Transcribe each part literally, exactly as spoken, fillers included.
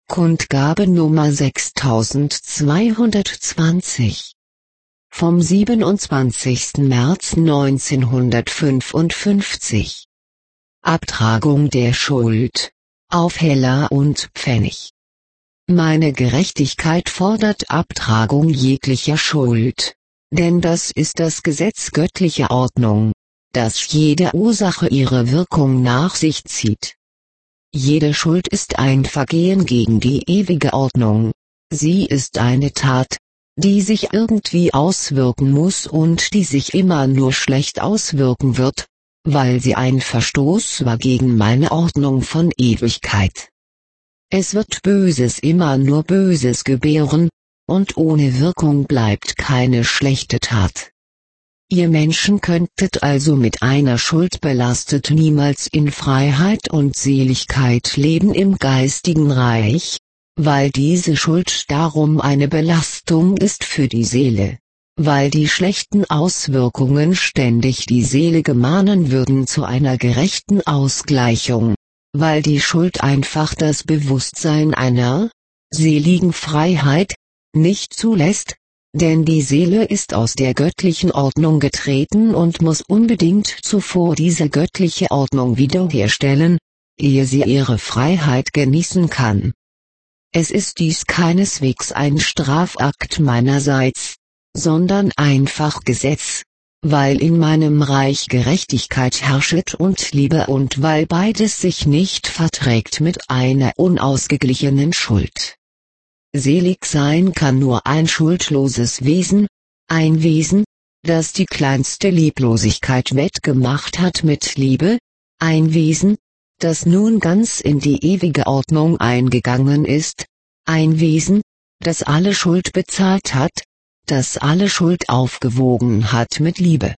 Kundgabe Nummer sechstausendzweihundertzwanzig. Vom siebenundzwanzigsten März neunzehnhundertfünfundfünfzig. Abtragung der Schuld. Auf Heller und Pfennig. Meine Gerechtigkeit fordert Abtragung jeglicher Schuld. Denn das ist das Gesetz göttlicher Ordnung, dass jede Ursache ihre Wirkung nach sich zieht. Jede Schuld ist ein Vergehen gegen die ewige Ordnung. Sie ist eine Tat, die sich irgendwie auswirken muss und die sich immer nur schlecht auswirken wird, weil sie ein Verstoß war gegen meine Ordnung von Ewigkeit. Es wird Böses immer nur Böses gebären, und ohne Wirkung bleibt keine schlechte Tat. Ihr Menschen könntet also mit einer Schuld belastet niemals in Freiheit und Seligkeit leben im geistigen Reich, weil diese Schuld darum eine Belastung ist für die Seele, weil die schlechten Auswirkungen ständig die Seele gemahnen würden zu einer gerechten Ausgleichung, weil die Schuld einfach das Bewusstsein einer seligen Freiheit nicht zulässt. Denn die Seele ist aus der göttlichen Ordnung getreten und muss unbedingt zuvor diese göttliche Ordnung wiederherstellen, ehe sie ihre Freiheit genießen kann. Es ist dies keineswegs ein Strafakt meinerseits, sondern einfach Gesetz, weil in meinem Reich Gerechtigkeit herrschet und Liebe und weil beides sich nicht verträgt mit einer unausgeglichenen Schuld. Selig sein kann nur ein schuldloses Wesen, ein Wesen, das die kleinste Lieblosigkeit wettgemacht hat mit Liebe, ein Wesen, das nun ganz in die ewige Ordnung eingegangen ist, ein Wesen, das alle Schuld bezahlt hat, das alle Schuld aufgewogen hat mit Liebe.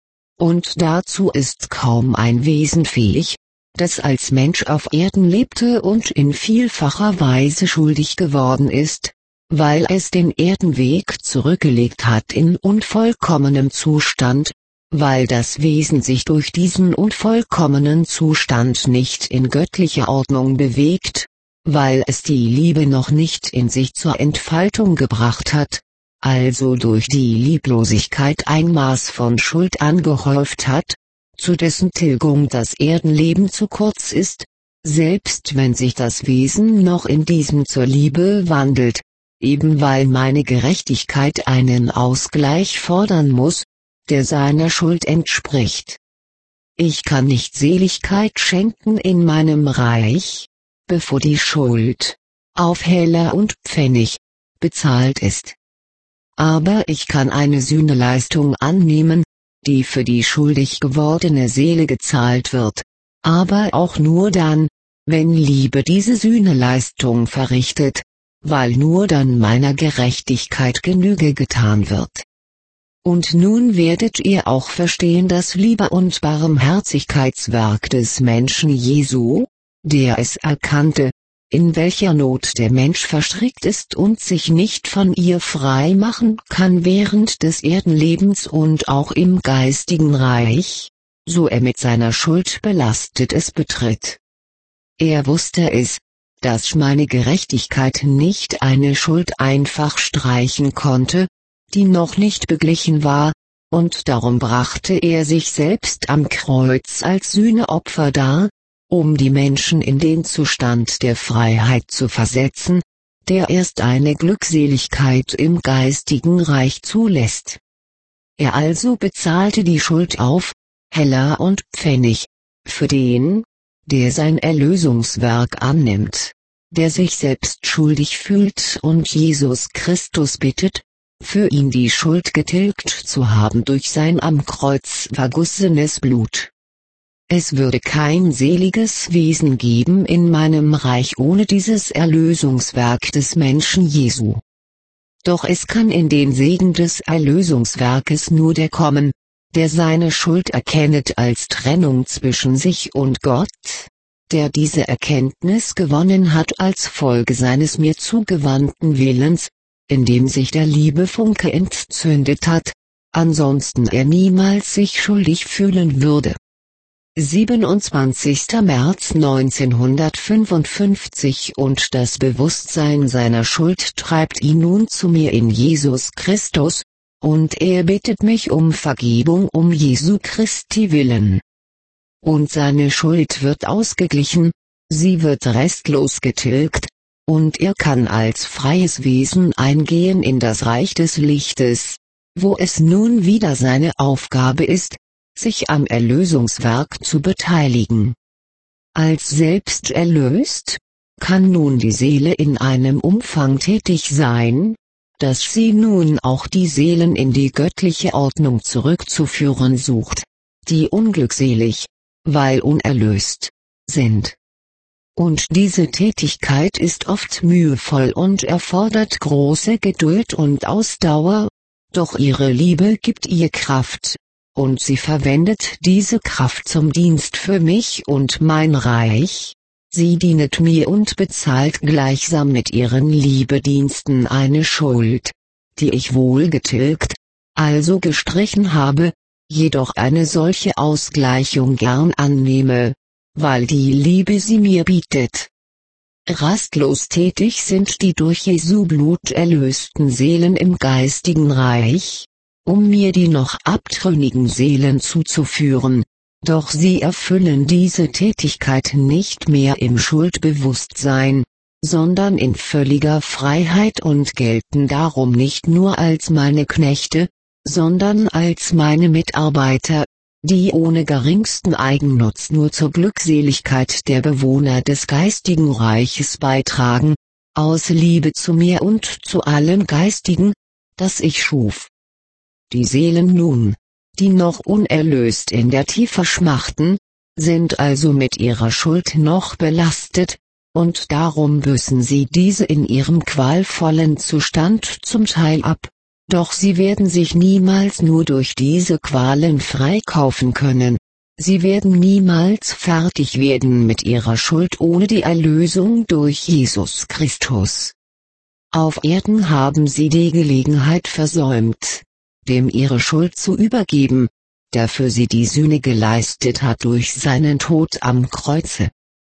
Und dazu ist kaum ein Wesen fähig, das als Mensch auf Erden lebte und in vielfacher Weise schuldig geworden ist, weil es den Erdenweg zurückgelegt hat in unvollkommenem Zustand, weil das Wesen sich durch diesen unvollkommenen Zustand nicht in göttlicher Ordnung bewegt, weil es die Liebe noch nicht in sich zur Entfaltung gebracht hat, also durch die Lieblosigkeit ein Maß von Schuld angehäuft hat, zu dessen Tilgung das Erdenleben zu kurz ist, selbst wenn sich das Wesen noch in diesem zur Liebe wandelt, eben weil meine Gerechtigkeit einen Ausgleich fordern muss, der seiner Schuld entspricht. Ich kann nicht Seligkeit schenken in meinem Reich, bevor die Schuld, auf Heller und Pfennig, bezahlt ist. Aber ich kann eine Sühneleistung annehmen, die für die schuldig gewordene Seele gezahlt wird, aber auch nur dann, wenn Liebe diese Sühneleistung verrichtet, weil nur dann meiner Gerechtigkeit Genüge getan wird. Und nun werdet ihr auch verstehen das Liebe- und Barmherzigkeitswerk des Menschen Jesu, der es erkannte, in welcher Not der Mensch verstrickt ist und sich nicht von ihr frei machen kann während des Erdenlebens und auch im geistigen Reich, so er mit seiner Schuld belastet es betritt. Er wusste es, dass meine Gerechtigkeit nicht eine Schuld einfach streichen konnte, die noch nicht beglichen war, und darum brachte er sich selbst am Kreuz als Sühneopfer dar, um die Menschen in den Zustand der Freiheit zu versetzen, der erst eine Glückseligkeit im geistigen Reich zulässt. Er also bezahlte die Schuld auf Heller und Pfennig, für den, der sein Erlösungswerk annimmt, der sich selbst schuldig fühlt und Jesus Christus bittet, für ihn die Schuld getilgt zu haben durch sein am Kreuz vergossenes Blut. Es würde kein seliges Wesen geben in meinem Reich ohne dieses Erlösungswerk des Menschen Jesu. Doch es kann in den Segen des Erlösungswerkes nur der kommen, der seine Schuld erkennet als Trennung zwischen sich und Gott, der diese Erkenntnis gewonnen hat als Folge seines mir zugewandten Willens, in dem sich der Liebefunke entzündet hat, ansonsten er niemals sich schuldig fühlen würde. siebenundzwanzigster März neunzehnhundertfünfundfünfzig Und das Bewusstsein seiner Schuld treibt ihn nun zu mir in Jesus Christus, und er bittet mich um Vergebung um Jesu Christi willen. Und seine Schuld wird ausgeglichen, sie wird restlos getilgt, und er kann als freies Wesen eingehen in das Reich des Lichtes, wo es nun wieder seine Aufgabe ist, sich am Erlösungswerk zu beteiligen. Als selbst erlöst, kann nun die Seele in einem Umfang tätig sein, dass sie nun auch die Seelen in die göttliche Ordnung zurückzuführen sucht, die unglückselig, weil unerlöst, sind. Und diese Tätigkeit ist oft mühevoll und erfordert große Geduld und Ausdauer, doch ihre Liebe gibt ihr Kraft, und sie verwendet diese Kraft zum Dienst für mich und mein Reich, sie dienet mir und bezahlt gleichsam mit ihren Liebediensten eine Schuld, die ich wohl getilgt, also gestrichen habe, jedoch eine solche Ausgleichung gern annehme, weil die Liebe sie mir bietet. Rastlos tätig sind die durch Jesu Blut erlösten Seelen im geistigen Reich, um mir die noch abtrünnigen Seelen zuzuführen, doch sie erfüllen diese Tätigkeit nicht mehr im Schuldbewusstsein, sondern in völliger Freiheit und gelten darum nicht nur als meine Knechte, sondern als meine Mitarbeiter, die ohne geringsten Eigennutz nur zur Glückseligkeit der Bewohner des geistigen Reiches beitragen, aus Liebe zu mir und zu allen Geistigen, das ich schuf. Die Seelen nun, die noch unerlöst in der Tiefe schmachten, sind also mit ihrer Schuld noch belastet, und darum büßen sie diese in ihrem qualvollen Zustand zum Teil ab, doch sie werden sich niemals nur durch diese Qualen freikaufen können, sie werden niemals fertig werden mit ihrer Schuld ohne die Erlösung durch Jesus Christus. Auf Erden haben sie die Gelegenheit versäumt, dem ihre Schuld zu übergeben, der für sie die Sühne geleistet hat durch seinen Tod am Kreuze.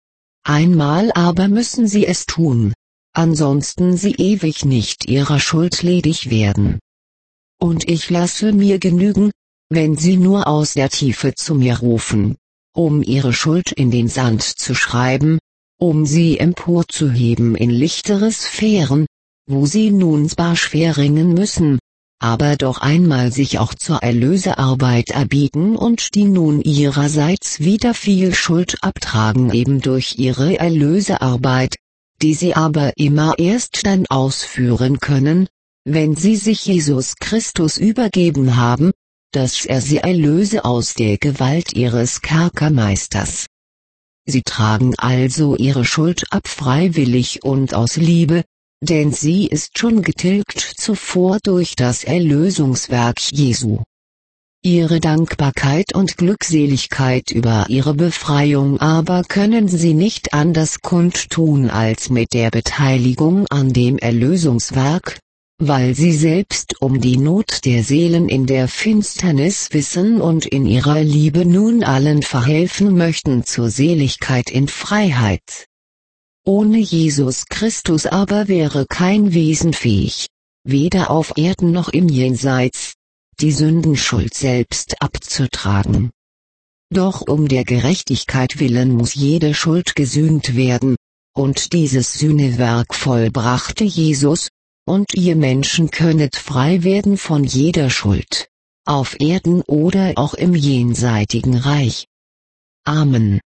Einmal aber müssen sie es tun, ansonsten sie ewig nicht ihrer Schuld ledig werden. Und ich lasse mir genügen, wenn sie nur aus der Tiefe zu mir rufen, um ihre Schuld in den Sand zu schreiben, um sie emporzuheben in lichtere Sphären, wo sie nun zwar schwer ringen müssen, aber doch einmal sich auch zur Erlösearbeit erbieten und die nun ihrerseits wieder viel Schuld abtragen eben durch ihre Erlösearbeit, die sie aber immer erst dann ausführen können, wenn sie sich Jesus Christus übergeben haben, dass er sie erlöse aus der Gewalt ihres Kerkermeisters. Sie tragen also ihre Schuld ab freiwillig und aus Liebe, denn sie ist schon getilgt zuvor durch das Erlösungswerk Jesu. Ihre Dankbarkeit und Glückseligkeit über ihre Befreiung aber können sie nicht anders kundtun als mit der Beteiligung an dem Erlösungswerk, weil sie selbst um die Not der Seelen in der Finsternis wissen und in ihrer Liebe nun allen verhelfen möchten zur Seligkeit in Freiheit. Ohne Jesus Christus aber wäre kein Wesen fähig, weder auf Erden noch im Jenseits, die Sündenschuld selbst abzutragen. Doch um der Gerechtigkeit willen muss jede Schuld gesühnt werden, und dieses Sühnewerk vollbrachte Jesus, und ihr Menschen könnet frei werden von jeder Schuld, auf Erden oder auch im jenseitigen Reich. Amen.